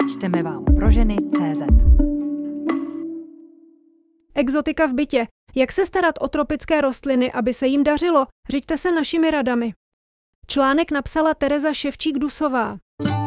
Čteme vám pro ženy.cz. Exotika v bytě. Jak se starat o tropické rostliny, aby se jim dařilo? Řiďte se našimi radami. Článek napsala Tereza Ševčík-Dusová.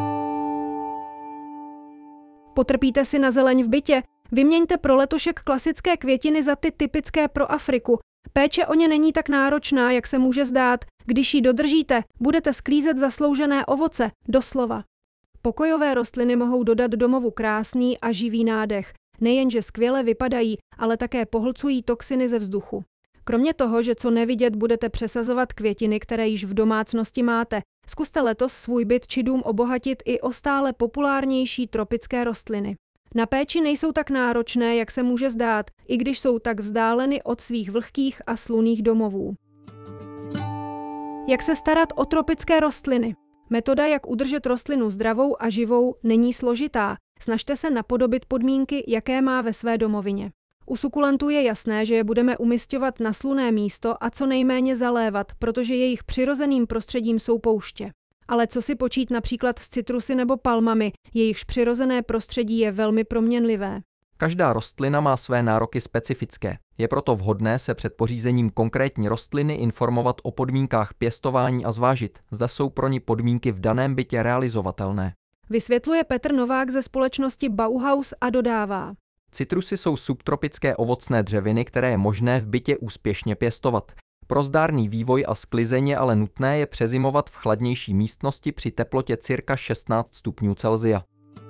Potrpíte si na zeleň v bytě? Vyměňte pro letošek klasické květiny za ty typické pro Afriku. Péče o ně není tak náročná, jak se může zdát. Když ji dodržíte, budete sklízet zasloužené ovoce, doslova. Pokojové rostliny mohou dodat domovu krásný a živý nádech. Nejenže skvěle vypadají, ale také pohlcují toxiny ze vzduchu. Kromě toho, že co nevidět budete přesazovat květiny, které již v domácnosti máte, zkuste letos svůj byt či dům obohatit i o stále populárnější tropické rostliny. Na péči nejsou tak náročné, jak se může zdát, i když jsou tak vzdáleny od svých vlhkých a slunných domovů. Jak se starat o tropické rostliny? Metoda, jak udržet rostlinu zdravou a živou, není složitá. Snažte se napodobit podmínky, jaké má ve své domovině. U sukulentů je jasné, že je budeme umisťovat na slunné místo a co nejméně zalévat, protože jejich přirozeným prostředím jsou pouště. Ale co si počít například s citrusy nebo palmami, jejichž přirozené prostředí je velmi proměnlivé. Každá rostlina má své nároky specifické. Je proto vhodné se před pořízením konkrétní rostliny informovat o podmínkách pěstování a zvážit, zda jsou pro ni podmínky v daném bytě realizovatelné. Vysvětluje Petr Novák ze společnosti Bauhaus a dodává. Citrusy jsou subtropické ovocné dřeviny, které je možné v bytě úspěšně pěstovat. Pro zdárný vývoj a sklizeň je ale nutné je přezimovat v chladnější místnosti při teplotě cirka 16 stupňů Celsia.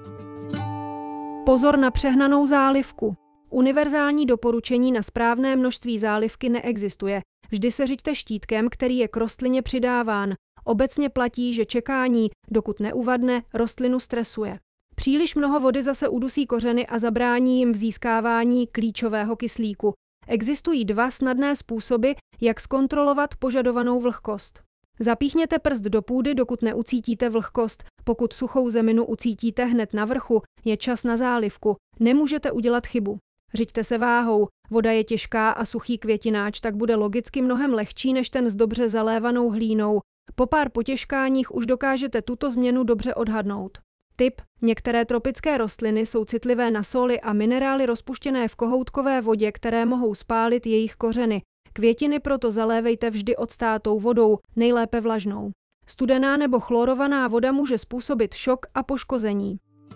Pozor na přehnanou zálivku. Univerzální doporučení na správné množství zálivky neexistuje. Vždy se řiďte štítkem, který je k rostlině přidáván. Obecně platí, že čekání, dokud neuvadne, rostlinu stresuje. Příliš mnoho vody zase udusí kořeny a zabrání jim v získávání klíčového kyslíku. Existují dva snadné způsoby, jak zkontrolovat požadovanou vlhkost. Zapíchněte prst do půdy, dokud neucítíte vlhkost. Pokud suchou zeminu ucítíte hned na vrchu, je čas na zálivku. Nemůžete udělat chybu. Řiďte se váhou. Voda je těžká a suchý květináč tak bude logicky mnohem lehčí než ten s dobře zalévanou hlínou. Po pár potěžkáních už dokážete tuto změnu dobře odhadnout. Tip: některé tropické rostliny jsou citlivé na sóly a minerály rozpuštěné v kohoutkové vodě, které mohou spálit jejich kořeny. Květiny proto zalévejte vždy odstátou vodou, nejlépe vlažnou. Studená nebo chlorovaná voda může způsobit šok a poškození.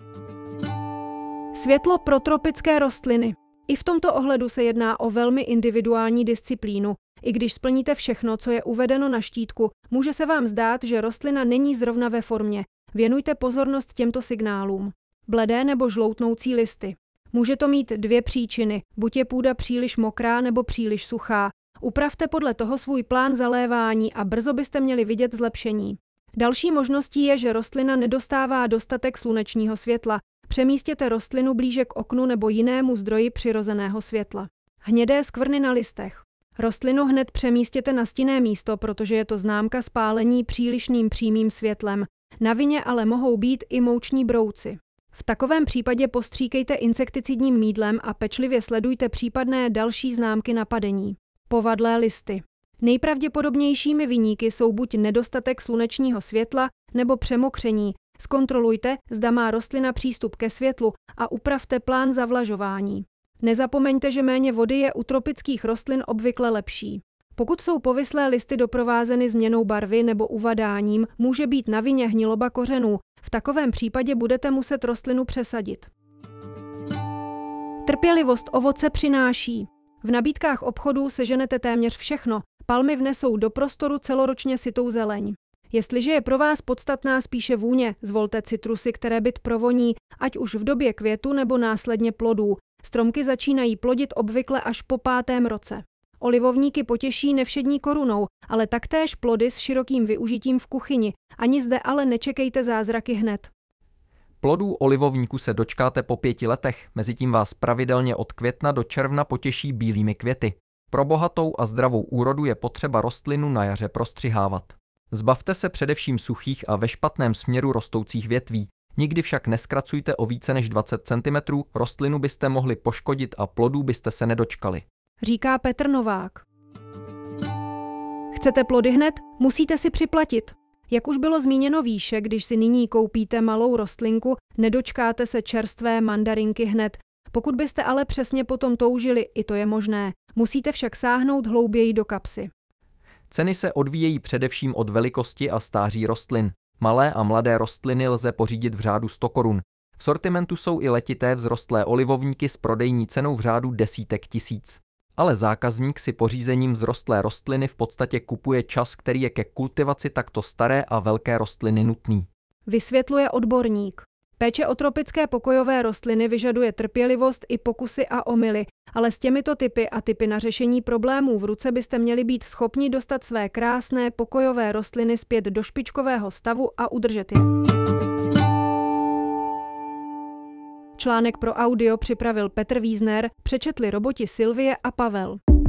Světlo pro tropické rostliny. I v tomto ohledu se jedná o velmi individuální disciplínu. I když splníte všechno, co je uvedeno na štítku, může se vám zdát, že rostlina není zrovna ve formě. Věnujte pozornost těmto signálům. Bledé nebo žloutnoucí listy. Může to mít dvě příčiny, buď je půda příliš mokrá nebo příliš suchá. Upravte podle toho svůj plán zalévání a brzo byste měli vidět zlepšení. Další možností je, že rostlina nedostává dostatek slunečního světla. Přemístěte rostlinu blíže k oknu nebo jinému zdroji přirozeného světla. Hnědé skvrny na listech. Rostlinu hned přemístěte na stinné místo, protože je to známka spálení přílišným přímým světlem. Na vině ale mohou být i mouční brouci. V takovém případě postříkejte insekticidním mýdlem a pečlivě sledujte případné další známky napadení. Povadlé listy. Nejpravděpodobnějšími viníky jsou buď nedostatek slunečního světla nebo přemokření. Zkontrolujte, zda má rostlina přístup ke světlu a upravte plán zavlažování. Nezapomeňte, že méně vody je u tropických rostlin obvykle lepší. Pokud jsou povislé listy doprovázeny změnou barvy nebo uvadáním, může být na vině hniloba kořenů. V takovém případě budete muset rostlinu přesadit. Trpělivost ovoce přináší. V nabídkách obchodů seženete téměř všechno. Palmy vnesou do prostoru celoročně sytou zeleň. Jestliže je pro vás podstatná spíše vůně, zvolte citrusy, které byt provoní, ať už v době květu nebo následně plodů. Stromky začínají plodit obvykle až po 5. roce. Olivovníky potěší nevšední korunou, ale taktéž plody s širokým využitím v kuchyni. Ani zde ale nečekejte zázraky hned. Plodů olivovníku se dočkáte po 5 letech, mezitím vás pravidelně od května do června potěší bílými květy. Pro bohatou a zdravou úrodu je potřeba rostlinu na jaře prostřihávat. Zbavte se především suchých a ve špatném směru rostoucích větví. Nikdy však neskracujte o více než 20 cm, rostlinu byste mohli poškodit a plodů byste se nedočkali. Říká Petr Novák. Chcete plody hned? Musíte si připlatit. Jak už bylo zmíněno výše, když si nyní koupíte malou rostlinku, nedočkáte se čerstvé mandarinky hned. Pokud byste ale přesně potom toužili, i to je možné. Musíte však sáhnout hlouběji do kapsy. Ceny se odvíjejí především od velikosti a stáří rostlin. Malé a mladé rostliny lze pořídit v řádu 100 korun. V sortimentu jsou i letité vzrostlé olivovníky s prodejní cenou v řádu desítek tisíc. Ale zákazník si pořízením vzrostlé rostliny v podstatě kupuje čas, který je ke kultivaci takto staré a velké rostliny nutný. Vysvětluje odborník. Péče o tropické pokojové rostliny vyžaduje trpělivost i pokusy a omyly, ale s těmito typy a typy na řešení problémů v ruce byste měli být schopni dostat své krásné pokojové rostliny zpět do špičkového stavu a udržet je. Článek pro audio připravil Petr Vízner, přečetli roboti Sylvie a Pavel.